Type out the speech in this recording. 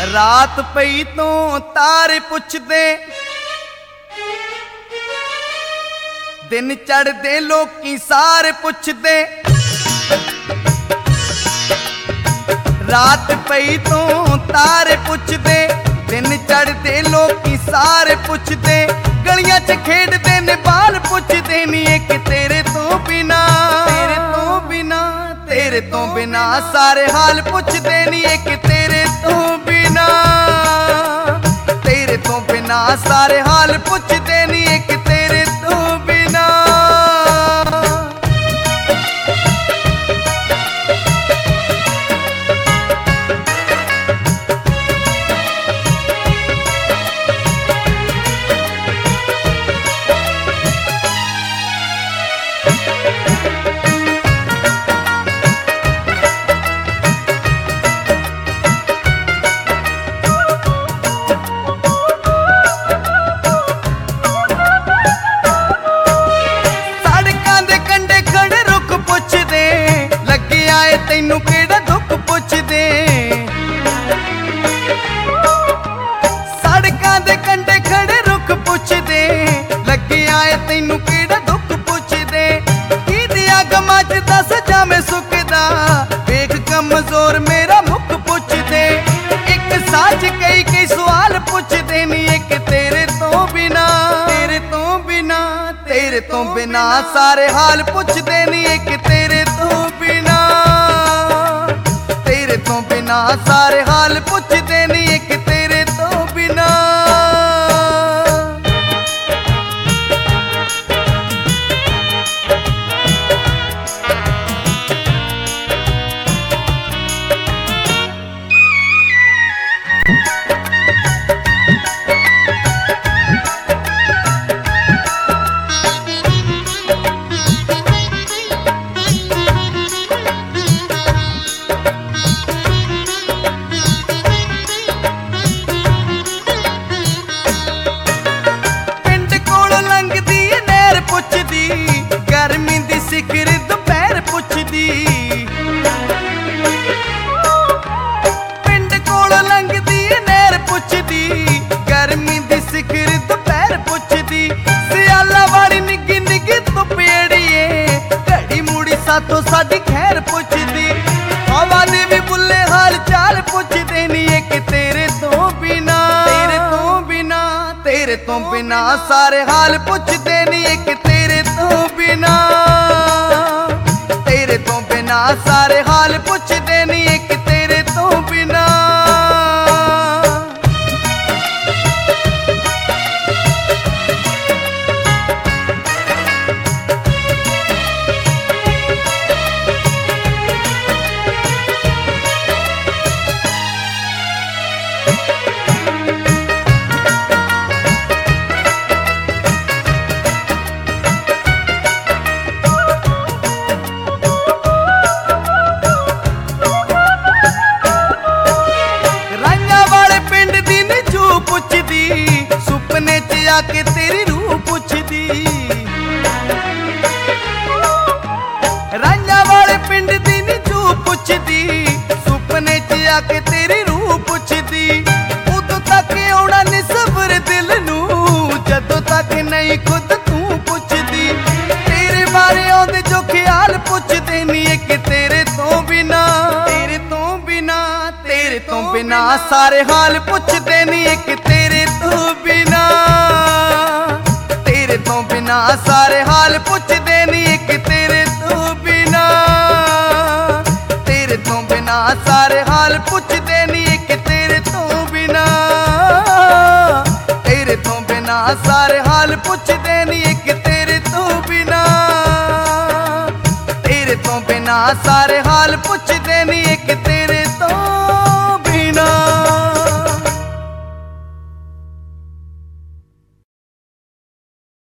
रात पई तो तारे पुछदे, दिन चढ़दे लोकी सारे पुछदे। रात पई तो तारे पुछदे, दिन चढ़दे लोकी सारे पुछदे। गलियां च खेडदे ने बाल पुछदे नी एक तेरे तो बिना, तेरे तो बिना, तेरे तो बिना सारे हाल पुछदे नी एक तेरे तो बिना, तेरे तो बिना सारे हाल पुछदे नी एक तेरे तो बिना। तैनू केड़ा दुख पुछदे, सड़कां दे कंढे खड़े रुख पुछदे। लगे आए तैनू केड़ा दुख पुछदे। की अग मच दस जावे सुखदा, वेख कमजोर मेरा मुख पुछदे। एक सच कई कई सवाल पुछदे नी एक तेरे तो बिना, तेरे तो बिना, तेरे तो बिना सारे हाल पुछदे नी एक तेरे तो बिना, तेरे तो बिना सारे हाल पुछदे नी एक तेरे तो बिना। गर्मी दी सिखर दोपहर पुछदी, पिंड कोल लंघदी नहर पुछदी। गर्मी दी सिखर दोपहर पुछदी, सियाला वाली निग्गी निग्गी धुप एड़िए। घड़ी मुड़ी साथों साडी खैर पुछदी, हवा दे भी बुले हाल चाल पुछदे नी एक तेरे तो बिना, तेरे तो बिना, तेरे तो बिना सारे हाल पुछदे नी एक तेरे तो बिना, तेरे तो बिना सारे हाल पुछदे नी एक तेरे तो बिना। सुपने च आके तेरी रूह पुछदी, रांझा वाले पिंड दी नी चू पुछदी। सुपने च आके तेरी रूह पुछदी, उदों तक आउणा नी सबर दिल नू, जदों तक नहीं खुद तू पुछदी। तेरे बारे आउंदे जो ख्याल पुछदे नी एक तेरे तो बिना, तेरे तो बिना, तेरे तो बिना सारे हाल पुछदे नी एक तेरे तो बिना, तेरे तो बिना सारे हाल पुछदे नी एक तेरे तो बिना, तेरे तो बिना सारे हाल पुछदे नी एक तेरे तो बिना, तेरे तो बिना सारे हाल पुछदे नी एक तेरे तो बिना, तेरे तो बिना सारे हाल पुछदे